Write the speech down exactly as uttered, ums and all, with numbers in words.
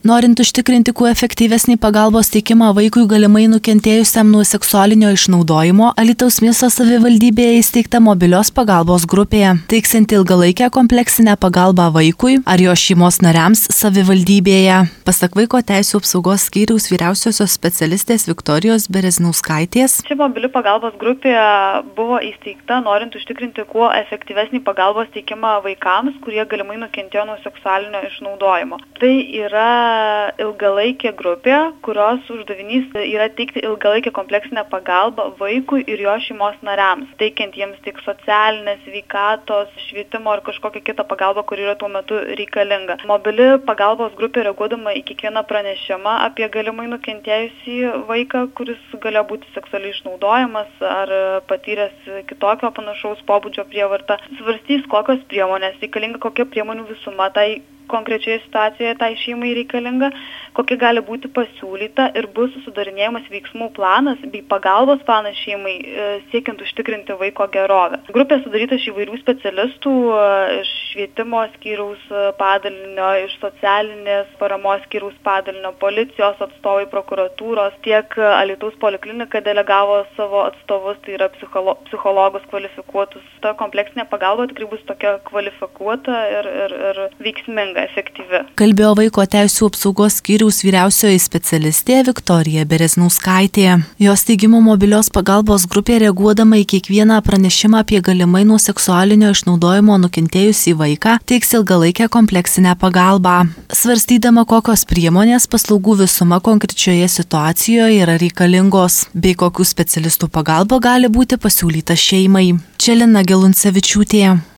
Norint užtikrinti kuo efektyvesnį pagalbos teikimą vaikui galimai nukentėjusiam nuo seksualinio išnaudojimo, Alytaus miesto savivaldybėje įsteigta mobilios pagalbos grupė, teiksianti ilgalaikę kompleksinę pagalbą vaikui ar jo šeimos nariams savivaldybėje. Pasak Vaiko teisių apsaugos skyriaus vyriausiosios specialistės Viktorijos Bereznauskaitės. Ši mobili pagalbos grupė buvo įsteigta norint užtikrinti kuo efektyvesnį pagalbos teikimą vaikams, kurie galimai nukentėjo nuo seksualinio išnaudojimo. Tai yra ilgalaikė grupė, kurios uždavinys yra teikti ilgalaikę kompleksinę pagalbą vaikui ir jo šeimos nariams, teikiant jiems tik socialinės, sveikatos, švietimo ar kažkokią kitą pagalbą, kuri yra tuo metu reikalinga. Mobili pagalbos grupė reaguodama į kiekvieną pranešimą apie galimai nukentėjusį vaiką, kuris galėjo būti seksualiai išnaudojamas ar patyręs kitokio panašaus pobūdžio prievartą, svarstys, kokios priemonės reikalinga, kokia priemonių visuma tai konkrečioje situacijoje tai šeimai reikalinga, kokia gali būti pasiūlyta ir bus sudarinėjamas veiksmų planas bei pagalbos planas šeimai siekiant užtikrinti vaiko gerovę. Grupė sudaryta iš įvairių specialistų, iš švietimo skyriaus padalinio, iš socialinės paramos skyriaus padalinio, policijos atstovai, prokuratūros, tiek Alytaus poliklinika delegavo savo atstovus, tai yra psicholo, psichologus kvalifikuotus. Ta kompleksinė pagalba tikrai bus tokia kvalifikuota ir, ir, ir veiksminga. Efektyvi. Kalbėjo Vaiko teisių apsaugos skyriaus vyriausioji specialistė Viktorija Bereznauskaitė. Jos teigimu mobilios pagalbos grupė reaguodama į kiekvieną pranešimą apie galimai nuo seksualinio išnaudojimo nukentėjusį vaiką teiks ilgalaikę kompleksinę pagalbą. Svarstydama, kokios priemonės paslaugų visuma konkrečioje situacijoje yra reikalingos, bei kokių specialistų pagalba gali būti pasiūlyta šeimai. Čia Lina Geluncevičiūtė.